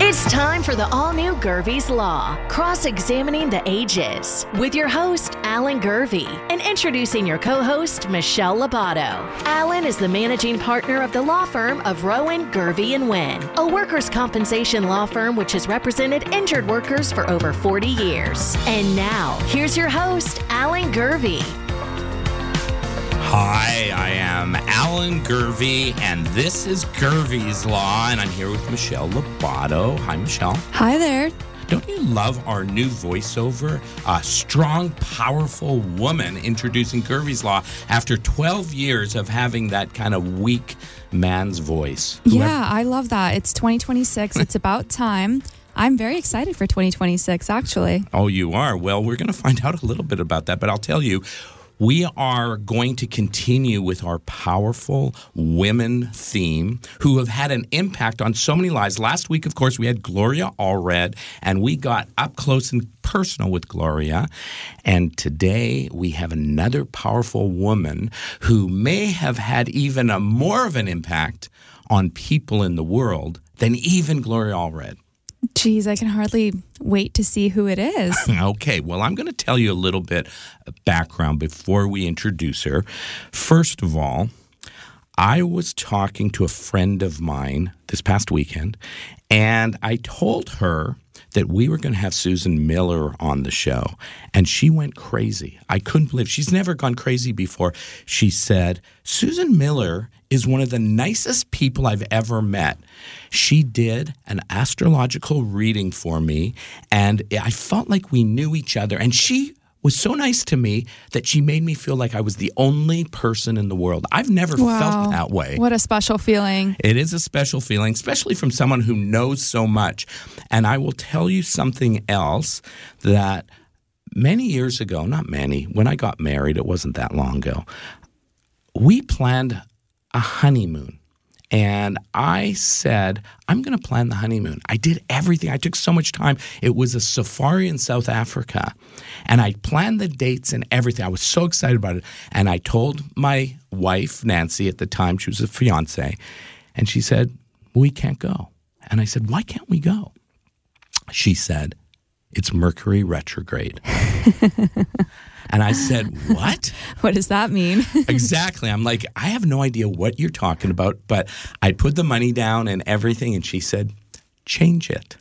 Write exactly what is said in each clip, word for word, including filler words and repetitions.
It's time for the all-new Gervie's Law, cross-examining the ages, with your host, Alan Gervie, and introducing your co-host, Michelle Labato. Alan is the managing partner of the law firm of Rowan, Gervie and Wynn, a workers' compensation law firm which has represented injured workers for over forty years. And now, here's your host, Alan Gervie. Hi, I am Alan Gervie, and this is Gervie's Law, and I'm here with Michelle Labato. Hi, Michelle. Hi there. Don't you love our new voiceover? A strong, powerful woman introducing Gervie's Law after twelve years of having that kind of weak man's voice. Whoever- yeah, I love that. It's twenty twenty-six. It's about time. I'm very excited for twenty twenty-six, actually. Oh, you are? Well, we're going to find out a little bit about that, but I'll tell you, we are going to continue with our powerful women theme who have had an impact on so many lives. Last week, of course, we had Gloria Allred, and we got up close and personal with Gloria. And today, we have another powerful woman who may have had even a more of an impact on people in the world than even Gloria Allred. Geez, I can hardly wait to see who it is. Okay, well, I'm going to tell you a little bit of background before we introduce her. First of all, I was talking to a friend of mine this past weekend, and I told her that we were going to have Susan Miller on the show, and she went crazy. I couldn't believe she's never gone crazy before. She said, Susan Miller is one of the nicest people I've ever met. She did an astrological reading for me, and I felt like we knew each other, and she was so nice to me that she made me feel like I was the only person in the world. I've never Wow. felt that way. What a special feeling. It is a special feeling, especially from someone who knows so much. And I will tell you something else that many years ago, not many, when I got married, it wasn't that long ago, we planned a honeymoon. And I said, I'm going to plan the honeymoon. I did everything. I took so much time. It was a safari in South Africa. And I planned the dates and everything. I was so excited about it. And I told my wife, Nancy, at the time, she was a fiance, and she said, we can't go. And I said, why can't we go? She said, it's Mercury retrograde. And I said, what? What does that mean? Exactly. I'm like, I have no idea what you're talking about, but I put the money down and everything, and she said, change it.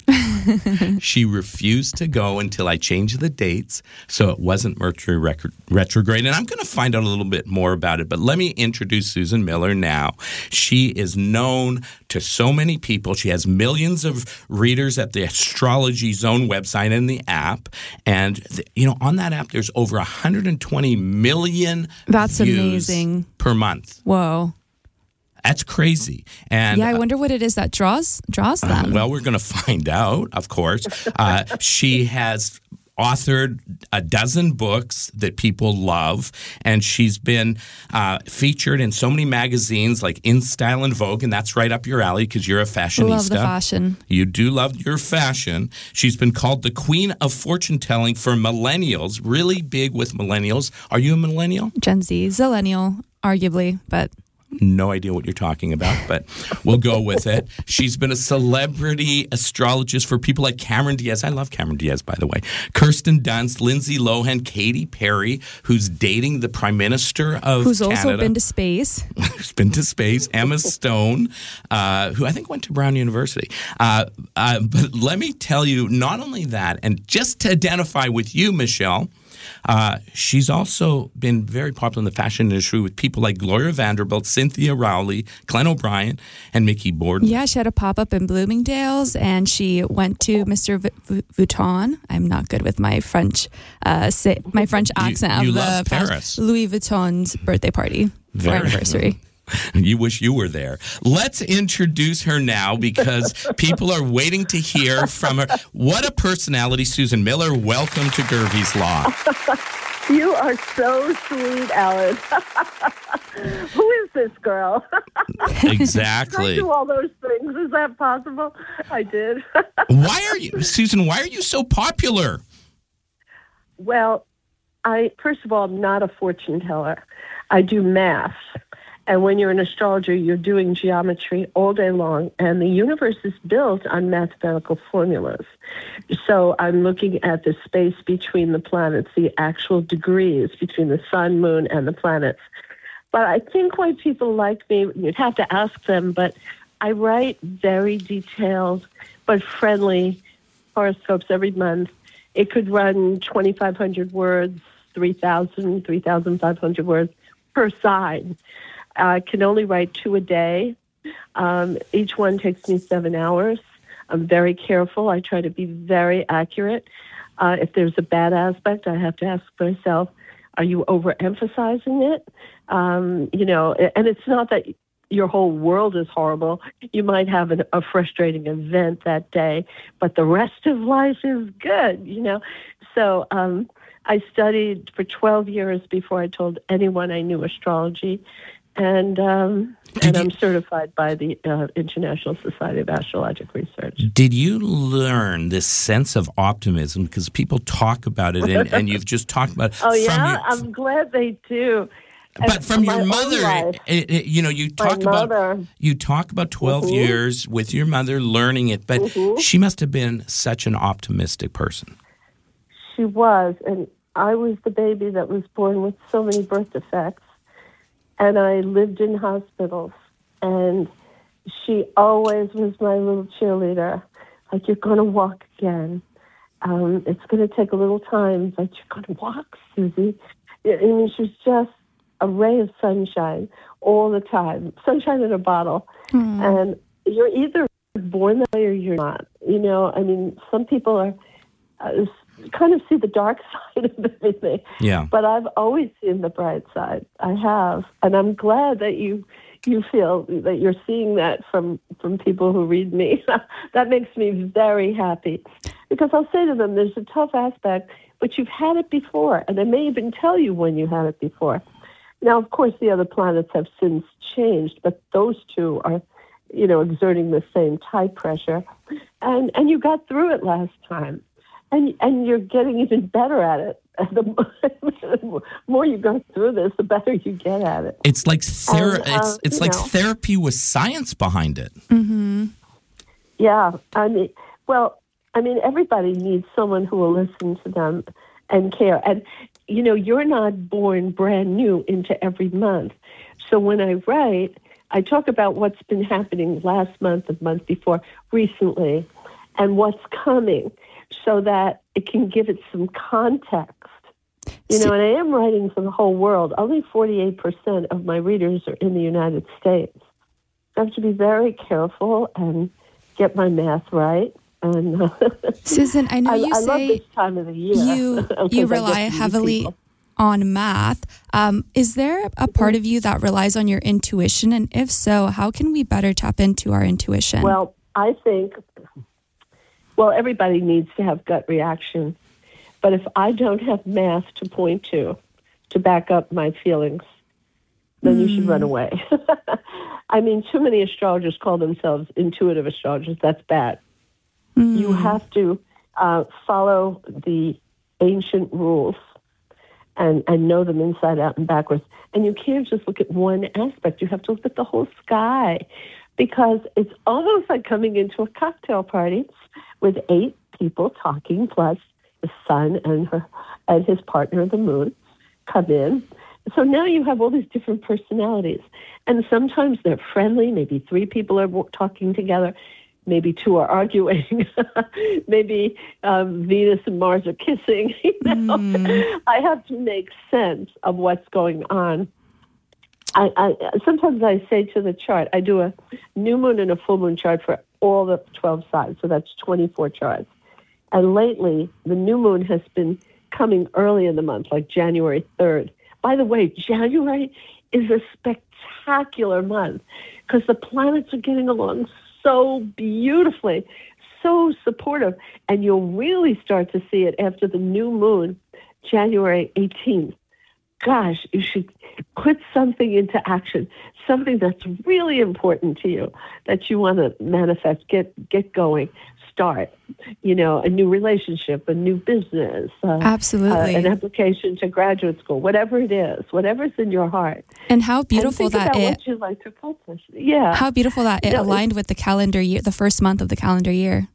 She refused to go until I changed the dates, so it wasn't Mercury rec- retrograde. And I'm going to find out a little bit more about it, but let me introduce Susan Miller now. She is known to so many people. She has millions of readers at the Astrology Zone website and the app. And, th- you know, on that app, there's over one hundred twenty million That's views amazing. per month. Whoa. That's crazy. And Yeah, I wonder what it is that draws draws them. Uh, well, we're going to find out, of course. Uh, she has authored a dozen books that people love, and she's been uh, featured in so many magazines like In Style and Vogue, and that's right up your alley because you're a fashionista. Love the fashion. You do love your fashion. She's been called the queen of fortune telling for millennials, really big with millennials. Are you a millennial? Gen Z, zillennial, arguably, but... No idea what you're talking about, but we'll go with it. She's been a celebrity astrologist for people like Cameron Diaz. I love Cameron Diaz, by the way. Kirsten Dunst, Lindsay Lohan, Katy Perry, who's dating the Prime Minister of Who's Canada. also been to space. Who's been to space. Emma Stone, uh, who I think went to Brown University. Uh, uh, but let me tell you, not only that, and just to identify with you, Michelle, Uh, she's also been very popular in the fashion industry with people like Gloria Vanderbilt, Cynthia Rowley, Glenn O'Brien, and Mickey Borden. Yeah, she had a pop-up in Bloomingdale's, and she went to Mister V- v- Vuitton. I'm not good with my French uh, say, my French accent you of the love Paris. Louis Vuitton's birthday party Very for anniversary. You wish you were there. Let's introduce her now because people are waiting to hear from her. What a personality, Susan Miller. Welcome to Gervie's Law. You are so sweet, Alan. Who is this girl? Exactly. I do all those things. Is that possible? I did. Why are you, Susan, why are you so popular? Well, I first of all, I'm not a fortune teller. I do math. And when you're an astrologer, you're doing geometry all day long, and the universe is built on mathematical formulas. So I'm looking at the space between the planets, the actual degrees between the sun, moon, and the planets. But I think why people like me, you'd have to ask them, but I write very detailed but friendly horoscopes every month. It could run twenty-five hundred words, three thousand, three thousand five hundred words per side. I can only write two a day. Um, each one takes me seven hours. I'm very careful. I try to be very accurate. Uh, if there's a bad aspect, I have to ask myself, are you overemphasizing it? Um, you know, and it's not that your whole world is horrible. You might have an, a frustrating event that day, but the rest of life is good, you know. So um, I studied for twelve years before I told anyone I knew astrology. And um, and you, I'm certified by the uh, International Society of Astrologic Research. Did you learn this sense of optimism? Because people talk about it, and, and you've just talked about it. Oh, yeah? Your, I'm glad they do. But and from my your mother, life, it, it, you know, you talk my about mother. you talk about twelve Mm-hmm. years with your mother learning it, but Mm-hmm. she must have been such an optimistic person. She was, and I was the baby that was born with so many birth defects. And I lived in hospitals, and she always was my little cheerleader. Like, you're going to walk again. Um, it's going to take a little time, but you're going to walk, Susie. I mean, she's just a ray of sunshine all the time. Sunshine in a bottle. Mm. And you're either born that way or you're not. You know, I mean, some people are uh, kind of see the dark side of everything. Yeah. But I've always seen the bright side. I have. And I'm glad that you you feel that you're seeing that from, from people who read me. That makes me very happy. Because I'll say to them, there's a tough aspect, but you've had it before. And they may even tell you when you had it before. Now, of course, the other planets have since changed, but those two are, you know, exerting the same type pressure. And and you got through it last time. And and you're getting even better at it. The more you go through this, the better you get at it. It's like ther- and, uh, it's it's like know. therapy with science behind it. Mm-hmm. Yeah, I mean, well, I mean, everybody needs someone who will listen to them and care. And you know, you're not born brand new into every month. So when I write, I talk about what's been happening last month, the month before, recently, and what's coming, so that it can give it some context. You know, and I am writing for the whole world. Only forty-eight percent of my readers are in the United States. I have to be very careful and get my math right. And uh, Susan, I know I, you I say love this time of the year. you you rely heavily people. on math. Um, is there a part of you that relies on your intuition? And if so, how can we better tap into our intuition? Well, I think, well, everybody needs to have gut reaction. But if I don't have math to point to, to back up my feelings, then mm. you should run away. I mean, too many astrologers call themselves intuitive astrologers. That's bad. Mm. You have to uh, follow the ancient rules and, and know them inside out and backwards. And you can't just look at one aspect. You have to look at the whole sky, because it's almost like coming into a cocktail party with eight people talking, plus the sun and her and his partner, the moon, come in. So now you have all these different personalities. And sometimes they're friendly. Maybe three people are talking together. Maybe two are arguing. Maybe um, Venus and Mars are kissing. You know? mm. I have to make sense of what's going on. I, I sometimes I say to the chart, I do a new moon and a full moon chart for all the twelve signs. So that's twenty-four charts. And lately, the new moon has been coming early in the month, like January third. By the way, January is a spectacular month because the planets are getting along so beautifully, so supportive. And you'll really start to see it after the new moon, January eighteenth. Gosh, you should put something into action, something that's really important to you, that you want to manifest, get get going. start, you know, a new relationship, a new business, uh, Absolutely. uh, an application to graduate school, whatever it is, whatever's in your heart. And how beautiful and think that about it what you'd like to accomplish. Yeah. How beautiful that it No, aligned with the calendar year, the first month of the calendar year.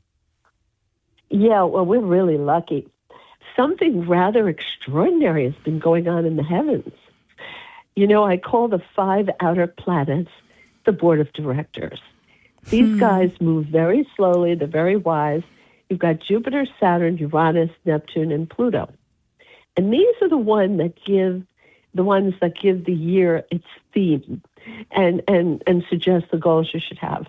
Yeah, well, we're really lucky. Something rather extraordinary has been going on in the heavens. You know, I call the five outer planets the board of directors. These hmm. guys move very slowly. They're very wise. You've got Jupiter, Saturn, Uranus, Neptune, and Pluto. And these are the one that give the ones that give the year its theme and, and, and suggest the goals you should have.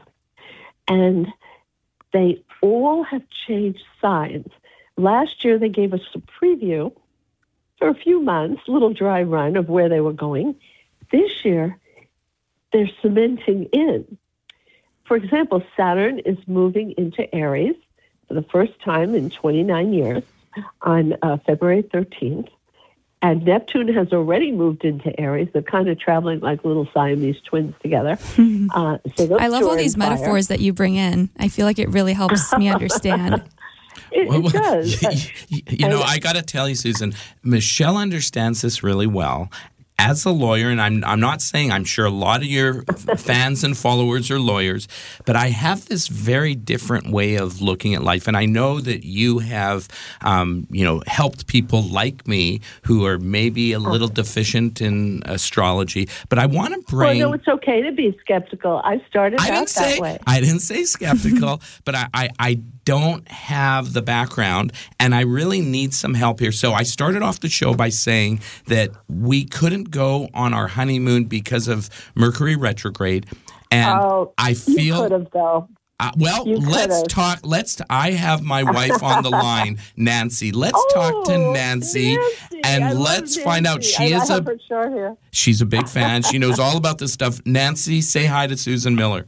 And they all have changed signs. Last year, they gave us a preview for a few months, a little dry run of where they were going. This year, they're cementing in. For example, Saturn is moving into Aries for the first time in twenty-nine years on uh, February thirteenth. And Neptune has already moved into Aries. They're kind of traveling like little Siamese twins together. Uh, so I love all these metaphors that you bring in. I feel like it really helps me understand. It, well, it does. You, you know, I got to tell you, Susan, Michelle understands this really well. As a lawyer, and I'm I'm not saying I'm sure a lot of your fans and followers are lawyers, but I have this very different way of looking at life, and I know that you have, um, you know, helped people like me who are maybe a little deficient in astrology. But I want to bring. Well, no, it's okay to be skeptical. I started I out didn't say, that way. I didn't say skeptical, but I, I I don't have the background, and I really need some help here. So I started off the show by saying that we couldn't go on our honeymoon because of Mercury retrograde, and oh, I feel you could have though. Uh, well, You let's could've. talk. Let's. I have my wife on the line, Nancy. Let's Oh, talk to Nancy, Nancy. and I love let's find out. Nancy. She I is a. have her chart here. She's a big fan. She knows all about this stuff. Nancy, say hi to Susan Miller.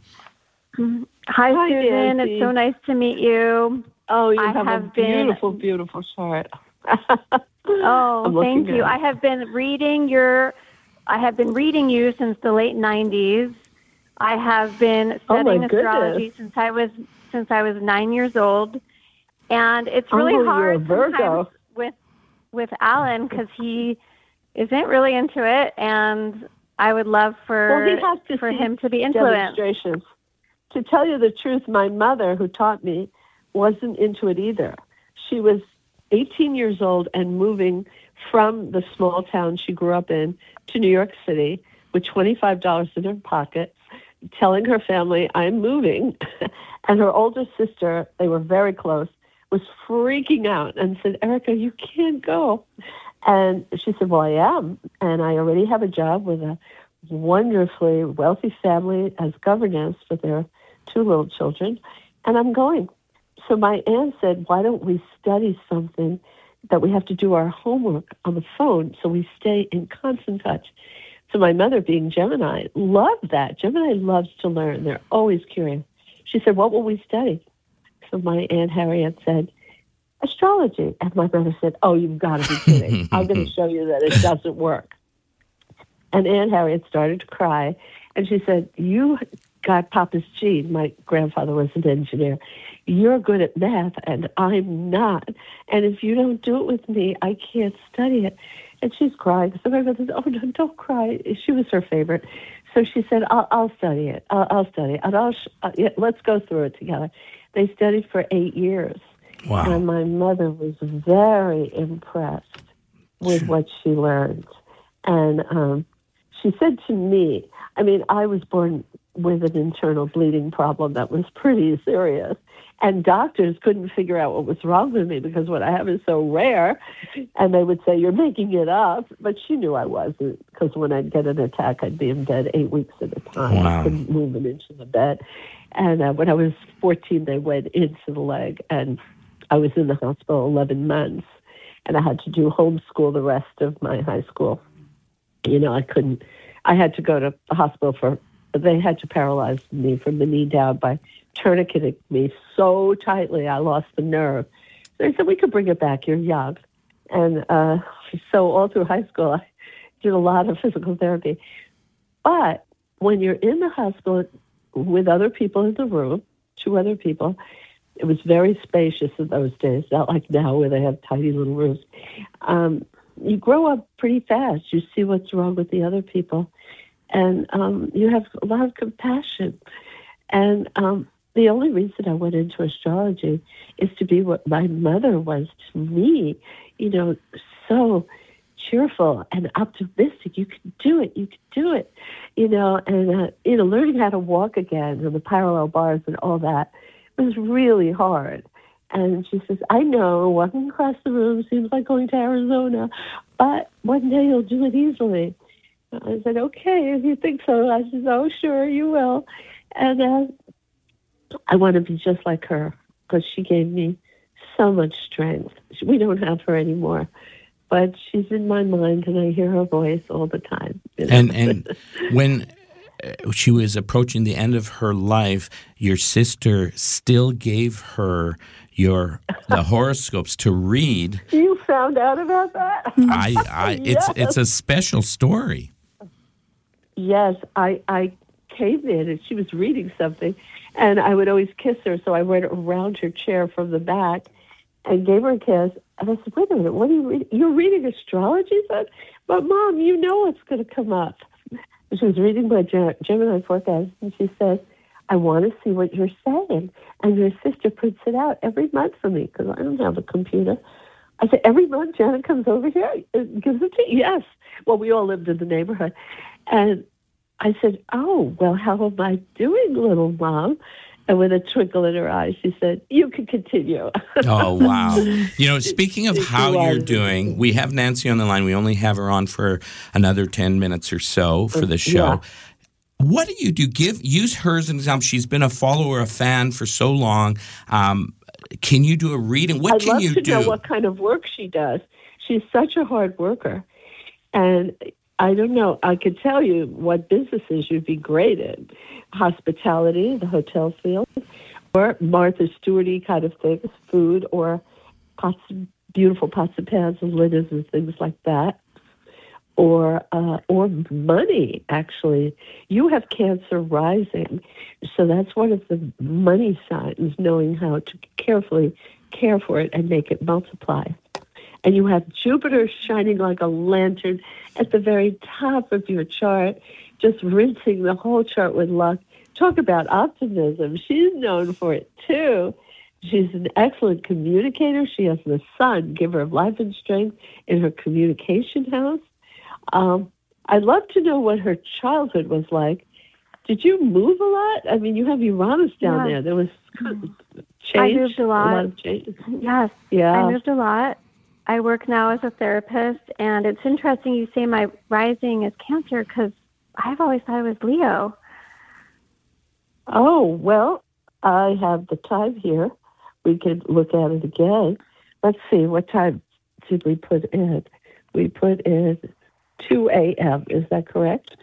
Hi, Hi, Susan. Nancy. It's so nice to meet you. Oh, you I have, have a been- beautiful, beautiful chart. Oh, I'm looking thank you. at it. I have been reading your. I have been reading you since the late nineties. I have been Oh, my studying goodness. astrology since I was since I was nine years old, and it's really Oh, you're a hard Virgo. sometimes with with Alan because he isn't really into it, and I would love for Well, he has to for see him to be influenced. demonstrations. To tell you the truth, my mother, who taught me, wasn't into it either. She was eighteen years old and moving from the small town she grew up in to New York City with twenty-five dollars in her pocket, telling her family, I'm moving. And her older sister, they were very close, was freaking out and said, Erica, you can't go. And she said, well, I am. And I already have a job with a wonderfully wealthy family as governess for their two little children. And I'm going. So my aunt said, why don't we study something that we have to do our homework on the phone so we stay in constant touch. So my mother, being Gemini, loved that. Gemini loves to learn. They're always curious. She said, what will we study? So my Aunt Harriet said, astrology. And my mother said, oh, you've got to be kidding. I'm going to show you that it doesn't work. And Aunt Harriet started to cry. And she said, you got Papa's gene. My grandfather was an engineer. You're good at math, and I'm not. And if you don't do it with me, I can't study it. And she's crying. So my mother said, oh, no, don't cry. She was her favorite. So she said, I'll, I'll study it. I'll, I'll study it. And I'll sh- uh, yeah, let's go through it together. They studied for eight years. Wow. And my mother was very impressed with what she learned. And um, she said to me, I mean, I was born with an internal bleeding problem that was pretty serious. And doctors couldn't figure out what was wrong with me because what I have is so rare. And they would say, you're making it up. But she knew I wasn't, because when I'd get an attack, I'd be in bed eight weeks at a time. Wow. I couldn't move an inch of the bed. And uh, when I was fourteen, they went into the leg. And I was in the hospital eleven months. And I had to do homeschool the rest of my high school. You know, I couldn't, I had to go to the hospital for, they had to paralyze me from the knee down by tourniqueting me so tightly I lost the nerve. So they said, we could bring it back. You're young. And uh, so all through high school, I did a lot of physical therapy. But when you're in the hospital with other people in the room, two other people, It was very spacious in those days, not like now where they have tiny little rooms. Um, you grow up pretty fast. You see what's wrong with the other people, and um, you have a lot of compassion. And um, the only reason I went into astrology is to be what my mother was to me, you know, so cheerful and optimistic. You can do it. You can do it. You know, and, uh, you know, learning how to walk again and the parallel bars and all that was really hard. And she says, I know walking across the room seems like going to Arizona, but one day you'll do it easily. I said, okay, if you think so. I said, oh, sure, you will. And uh, I want to be just like her because she gave me so much strength. We don't have her anymore, but she's in my mind and I hear her voice all the time. You know? And and when she was approaching the end of her life, your sister still gave her your the horoscopes to read. You found out about that? I, I it's Yes. it's a special story. Yes, I, I came in and she was reading something, and I would always kiss her, so I went around her chair from the back and gave her a kiss. And I said, wait a minute, what are you reading? You're reading astrology? I said, but Mom, you know what's going to come up. And she was reading my Gem- Gemini forecast, and she said, I want to see what you're saying. And your sister prints it out every month for me because I don't have a computer. I said, every month Janet comes over here and gives it to you? Yes. Well, we all lived in the neighborhood. And I said, oh, well, how am I doing, little Mom? And with a twinkle in her eye, she said, you can continue. Oh, wow. You know, speaking of She how you're was. doing, we have Nancy on the line. We only have her on for another ten minutes or so for the show. Yeah. What do you do? Give Use her as an example. She's been a follower, a fan for so long. Um, can you do a reading? What I'd can love you to do? know what kind of work she does. She's such a hard worker. And I don't know. I could tell you what businesses you'd be great in. Hospitality, the hotel field, or Martha Stewart-y kind of things, food, or pots, beautiful pots and pans and linens and things like that. Or uh, or money, actually. You have Cancer rising, so that's one of the money signs, knowing how to carefully care for it and make it multiply. And you have Jupiter shining like a lantern at the very top of your chart, just rinsing the whole chart with luck. Talk about optimism. She's known for it, too. She's an excellent communicator. She has the sun, giver of life and strength, in her communication house. Um, I'd love to know what her childhood was like. Did you move a lot? I mean, you have Uranus down Yeah. there. There was change. I moved a lot. A lot of change. Yes, Yeah. I moved a lot. I work now as a therapist, and it's interesting you say my rising is Cancer because I've always thought it was Leo. Oh, well, I have the time here. We could look at it again. Let's see, what time did we put in? We put in two a.m., is that correct?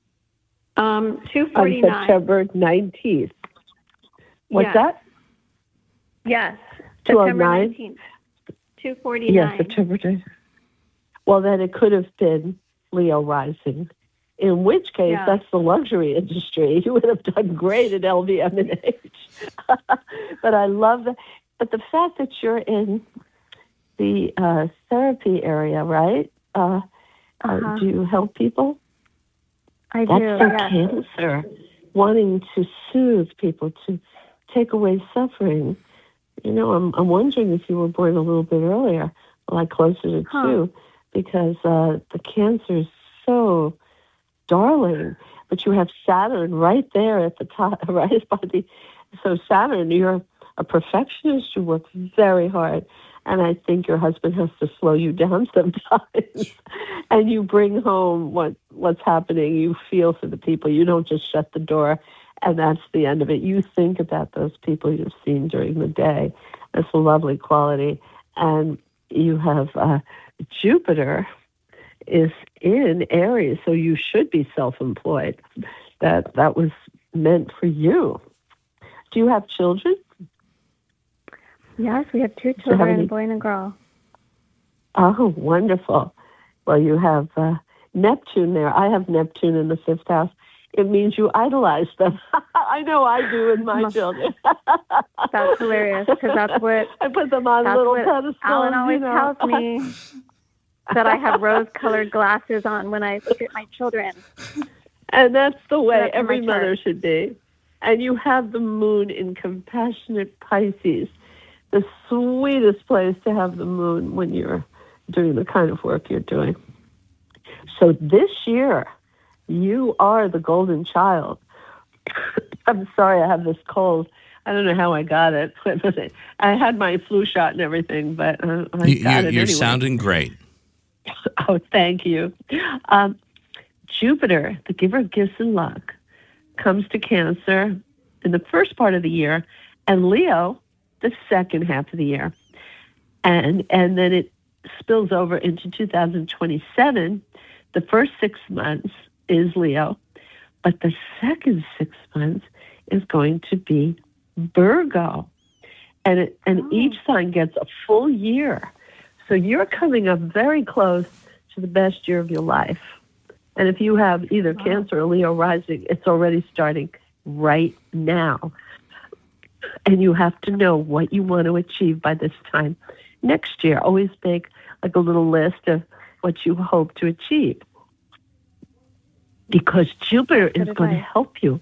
Um, two On forty-nine. September nineteenth. What's Yeah. that? Yes, two oh September nine? nineteenth. two forty-nine. Yes, September nineteenth. Well, then it could have been Leo rising, in which case Yeah. that's the luxury industry. You would have done great at L V M and H. But I love that. But the fact that you're in the uh, therapy area, right? Uh, Uh-huh. uh, do you help people? I That's do, for yes. Cancer, wanting to soothe people, to take away suffering. You know, I'm I'm wondering if you were born a little bit earlier, like closer to Huh. two, because uh, the Cancer is so darling. But you have Saturn right there at the top, right by the. So Saturn, you're a perfectionist. You work very hard, and I think your husband has to slow you down sometimes. And you bring home what what's happening. You feel for the people. You don't just shut the door, and that's the end of it. You think about those people you've seen during the day. That's a lovely quality. And you have uh, Jupiter is in Aries, so you should be self-employed. That that was meant for you. Do you have children? Yes, we have two you have children, any- a boy and a girl. Oh, wonderful. Well, you have uh, Neptune there. I have Neptune in the fifth house. It means you idolize them. I know I do with my children. That's hilarious because that's what I put them on that's little what pedestals. Alan always you know. tells me that I have rose-colored glasses on when I look at my children. And that's the way That's every my mother chart. should be. And you have the moon in compassionate Pisces, the sweetest place to have the moon when you're doing the kind of work you're doing. So this year, you are the golden child. I'm sorry I have this cold. I don't know how I got it. I had my flu shot and everything, but uh, I You, got you, it you're anyway. sounding great. Oh, thank you. Um, Jupiter, the giver of gifts and luck, comes to Cancer in the first part of the year, and Leo the second half of the year. And and then it spills over into two thousand twenty-seven. The first six months is Leo, but the second six months is going to be Virgo. And it, and Oh. each sign gets a full year. So you're coming up very close to the best year of your life. And if you have either Wow. Cancer or Leo rising, it's already starting right now. And you have to know what you want to achieve by this time next year. Always make like a little list of what you hope to achieve. Because Jupiter is Good going to advice. help you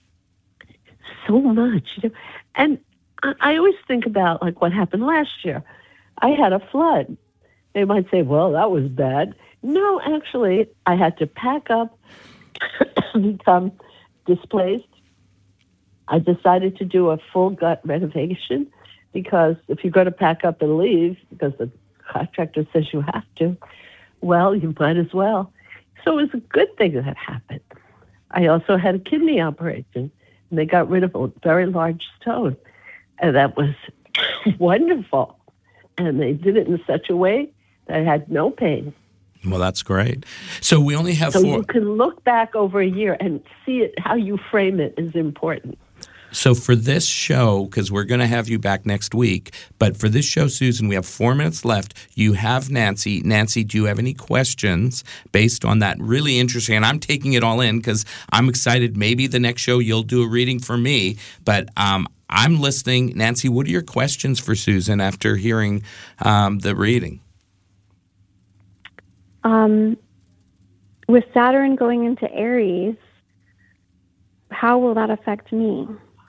so much. You know? And I, I always think about like what happened last year. I had a flood. They might say, well, that was bad. No, actually, I had to pack up, become displaced. I decided to do a full gut renovation because if you're going to pack up and leave because the contractor says you have to, well, you might as well. So it was a good thing that happened. I also had a kidney operation, and they got rid of a very large stone, and that was wonderful. And they did it in such a way that I had no pain. Well, that's great. So we only have So four. you can look back over a year and see it. How you frame it is important. So for this show, because we're going to have you back next week, but for this show, Susan, we have four minutes left. You have Nancy. Nancy, do you have any questions based on that? Really interesting. And I'm taking it all in because I'm excited. Maybe the next show you'll do a reading for me, but um, I'm listening. Nancy, what are your questions for Susan after hearing um, the reading? Um, with Saturn going into Aries, how will that affect me?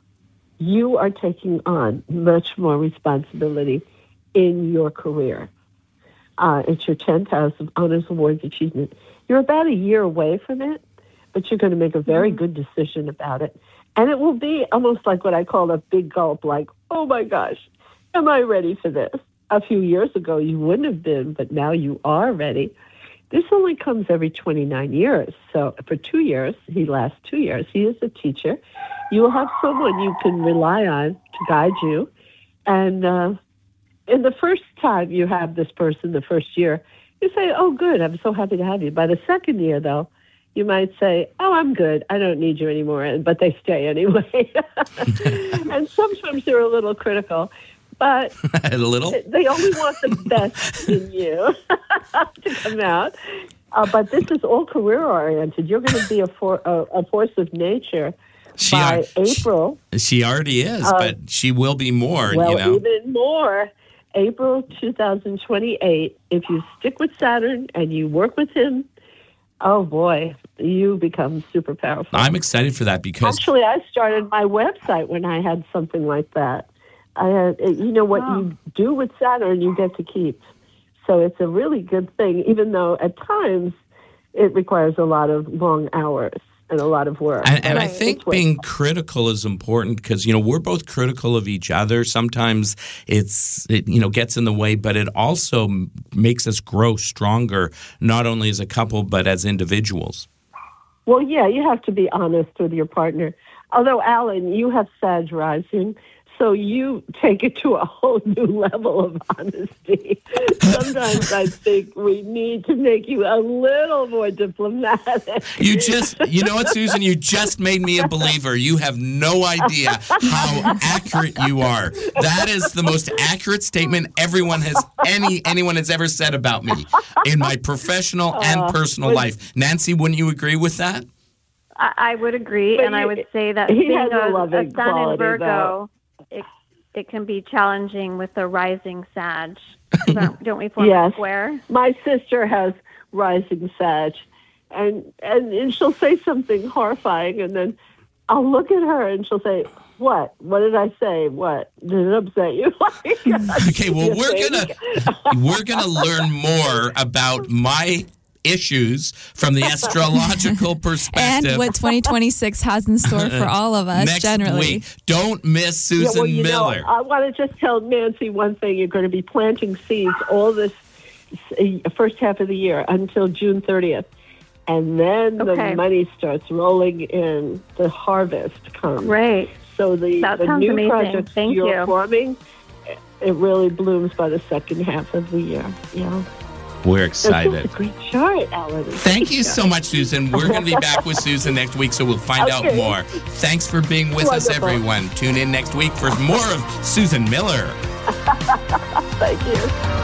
You are taking on much more responsibility in your career. Uh, it's your tenth house of honors, awards, achievement. You're about a year away from it, but you're going to make a very Mm-hmm. good decision about it. And it will be almost like what I call a big gulp, like, oh my gosh, am I ready for this? A few years ago, you wouldn't have been, but now you are ready. This only comes every twenty-nine years. So for two years, he lasts two years. He is a teacher. You will have someone you can rely on to guide you. And uh, in the first time you have this person, the first year, you say, oh, good, I'm so happy to have you. By the second year, though, you might say, oh, I'm good, I don't need you anymore. But they stay anyway. And sometimes they're a little critical. But A little? they only want the best in you to come out. Uh, but this is all career-oriented. You're going to be a, for, a, a force of nature She by are- April. She, she already is, Uh, but she will be more, Well, you know. even more. April two thousand twenty-eight, if you stick with Saturn and you work with him, oh boy, you become super powerful. I'm excited for that because Actually, I started my website when I had something like that. I had, you know, what Wow. you do with Saturn, you get to keep. So it's a really good thing, even though at times it requires a lot of long hours and a lot of work. And, and I Right. think It's worth being it. critical is important because, you know, we're both critical of each other. Sometimes it's, it, you know, gets in the way, but it also m- makes us grow stronger, not only as a couple, but as individuals. Well, yeah, you have to be honest with your partner. Although, Alan, you have Sag rising, so you take it to a whole new level of honesty. Sometimes I think we need to make you a little more diplomatic. You just, you know what, Susan? You just made me a believer. You have no idea how accurate you are. That is the most accurate statement everyone has, any anyone has ever said about me in my professional and Uh, personal was- life. Nancy, wouldn't you agree with that? I, I would agree, But and he- I would say that he being has a a, loving a sun in quality, Virgo, it, it can be challenging with the rising Sag. Don't, don't we form Yes. a square? My sister has rising Sag, and, and and she'll say something horrifying, and then I'll look at her and she'll say, "What? What did I say? What did it upset you?" Okay, well, we're gonna we're gonna learn more about my issues from the astrological perspective. And what twenty twenty-six has in store for all of us next generally. week. Don't miss Yeah, Susan well, you Miller. know, I want to just tell Nancy one thing. You're going to be planting seeds all this uh, first half of the year until June thirtieth. And then Okay. the money starts rolling in. The harvest comes. Great. So the, That the sounds new amazing. projects Thank you're you. forming, it really blooms by the second half of the year. Yeah. We're That's just excited. a great chart, Alan. Thank you so much, Susan. We're going to be back with Susan next week, so we'll find out Okay. more. Thanks for being with us, Wonderful. everyone. Tune in next week for more of Susan Miller. Thank you.